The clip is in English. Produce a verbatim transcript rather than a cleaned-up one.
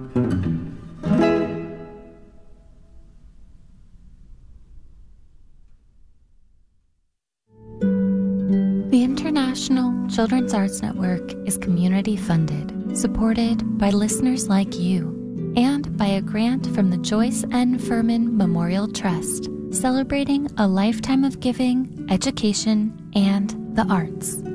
The International Children's Arts Network is community funded, supported by listeners like you, and by a grant from the Joyce N. Furman Memorial Trust, celebrating a lifetime of giving, education, and the arts.